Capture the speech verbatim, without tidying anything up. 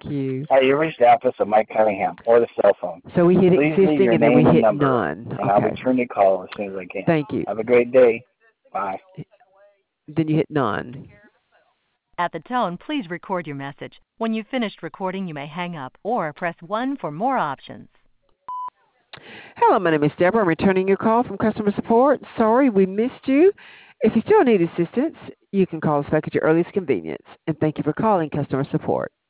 Thank you. Hi, you reached the office of Mike Cunningham or the cell phone. So we hit Please leave existing your and then we name and hit number, none. and I'll Okay. return your call as soon as I can. Thank you. Have a great day. Bye. Then you hit none. At the tone, please record your message. When you've finished recording, you may hang up or press one for more options. Hello, my name is Deborah. I'm returning your call from customer support. Sorry we missed you. If you still need assistance, you can call us back at your earliest convenience. And thank you for calling customer support.